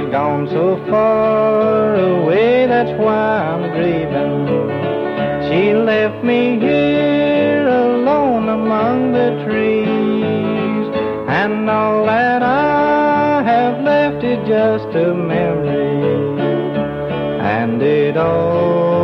gone so far away, that's why I'm grieving. She left me here alone among the trees, and all that I have left is just a memory, and it all